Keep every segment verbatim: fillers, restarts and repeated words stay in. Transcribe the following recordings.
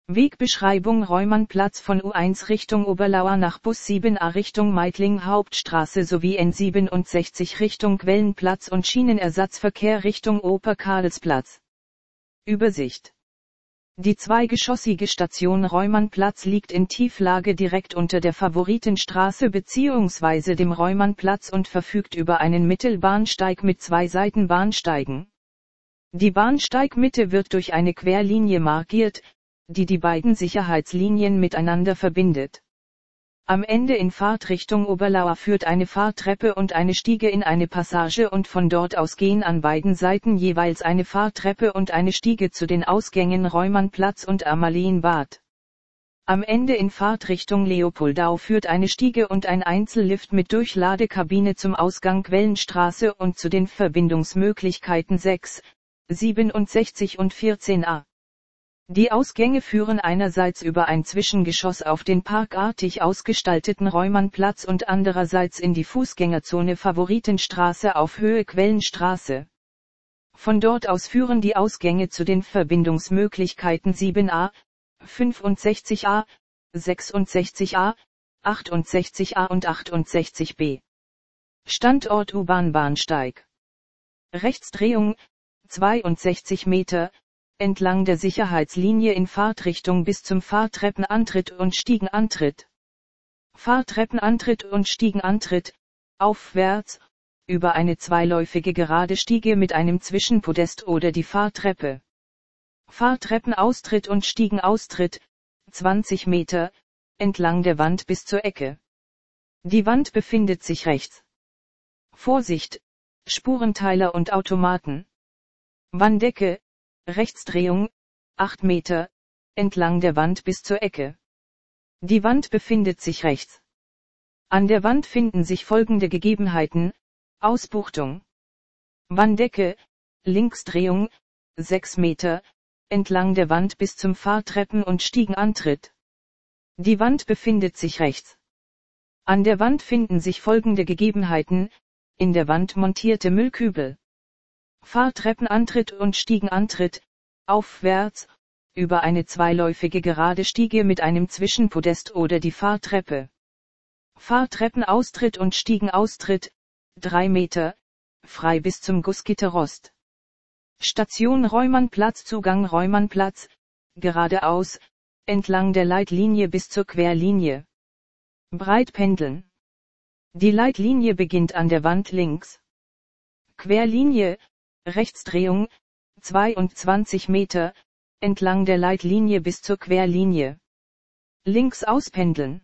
Wegbeschreibung: Reumannplatz von U eins Richtung Oberlauer nach Bus sieben a Richtung Meidling Hauptstraße sowie N siebenundsechzig Richtung Quellenplatz und Schienenersatzverkehr Richtung Oper-Karlsplatz. Übersicht: Die zweigeschossige Station Reumannplatz liegt in Tieflage direkt unter der Favoritenstraße bzw. dem Reumannplatz und verfügt über einen Mittelbahnsteig mit zwei Seitenbahnsteigen. Die Bahnsteigmitte wird durch eine Querlinie markiert, die die beiden Sicherheitslinien miteinander verbindet. Am Ende in Fahrtrichtung Oberlauer führt eine Fahrtreppe und eine Stiege in eine Passage und von dort aus gehen an beiden Seiten jeweils eine Fahrtreppe und eine Stiege zu den Ausgängen Reumannplatz und Amalienbad. Am Ende in Fahrtrichtung Leopoldau führt eine Stiege und ein Einzellift mit Durchladekabine zum Ausgang Quellenstraße und zu den Verbindungsmöglichkeiten sechs, siebenundsechzig und vierzehn a. Die Ausgänge führen einerseits über ein Zwischengeschoss auf den parkartig ausgestalteten Reumannplatz und andererseits in die Fußgängerzone Favoritenstraße auf Höhe Quellenstraße. Von dort aus führen die Ausgänge zu den Verbindungsmöglichkeiten sieben a, fünfundsechzig a, sechsundsechzig a, achtundsechzig a und achtundsechzig b. Standort U-Bahn-Bahnsteig. Rechtsdrehung, zweiundsechzig Meter, entlang der Sicherheitslinie in Fahrtrichtung bis zum Fahrtreppenantritt und Stiegenantritt. Fahrtreppenantritt und Stiegenantritt, aufwärts, über eine zweiläufige gerade Stiege mit einem Zwischenpodest oder die Fahrtreppe. Fahrtreppenaustritt und Stiegenaustritt, zwanzig Meter, entlang der Wand bis zur Ecke. Die Wand befindet sich rechts. Vorsicht, Spurenteiler und Automaten. Wanddecke, Rechtsdrehung, acht Meter, entlang der Wand bis zur Ecke. Die Wand befindet sich rechts. An der Wand finden sich folgende Gegebenheiten: Ausbuchtung. Wanddecke, Linksdrehung, sechs Meter, entlang der Wand bis zum Fahrtreppen- und Stiegenantritt. Die Wand befindet sich rechts. An der Wand finden sich folgende Gegebenheiten: in der Wand montierte Müllkübel. Fahrtreppenantritt und Stiegenantritt, aufwärts, über eine zweiläufige gerade Stiege mit einem Zwischenpodest oder die Fahrtreppe. Fahrtreppenaustritt und Stiegenaustritt, drei Meter, frei bis zum Gussgitterrost. Station Reumannplatz, Zugang Reumannplatz, geradeaus, entlang der Leitlinie bis zur Querlinie. Breitpendeln. Die Leitlinie beginnt an der Wand links. Querlinie, Rechtsdrehung, zweiundzwanzig Meter, entlang der Leitlinie bis zur Querlinie. Links auspendeln.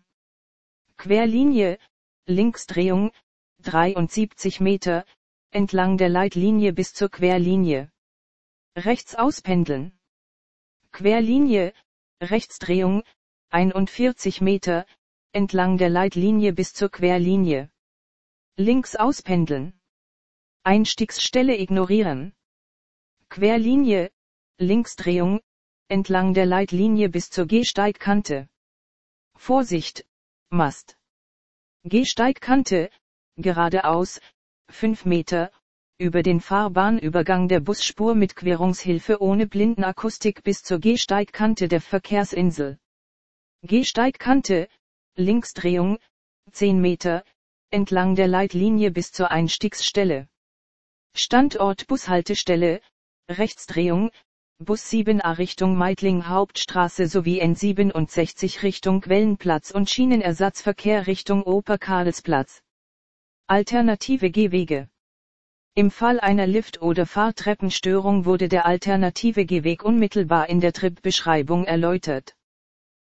Querlinie, Linksdrehung, dreiundsiebzig Meter, entlang der Leitlinie bis zur Querlinie. Rechts auspendeln. Querlinie, Rechtsdrehung, einundvierzig Meter, entlang der Leitlinie bis zur Querlinie. Links auspendeln. Einstiegsstelle ignorieren. Querlinie, Linksdrehung, entlang der Leitlinie bis zur Gehsteigkante. Vorsicht, Mast. Gehsteigkante, geradeaus, fünf Meter, über den Fahrbahnübergang der Busspur mit Querungshilfe ohne Blindenakustik bis zur Gehsteigkante der Verkehrsinsel. Gehsteigkante, Linksdrehung, zehn Meter, entlang der Leitlinie bis zur Einstiegsstelle. Standort Bushaltestelle, Rechtsdrehung, Bus sieben a Richtung Meidling Hauptstraße sowie N siebenundsechzig Richtung Quellenplatz und Schienenersatzverkehr Richtung Oper-Karlsplatz. Alternative Gehwege. Im Fall einer Lift- oder Fahrtreppenstörung wurde der alternative Gehweg unmittelbar in der Tripbeschreibung erläutert.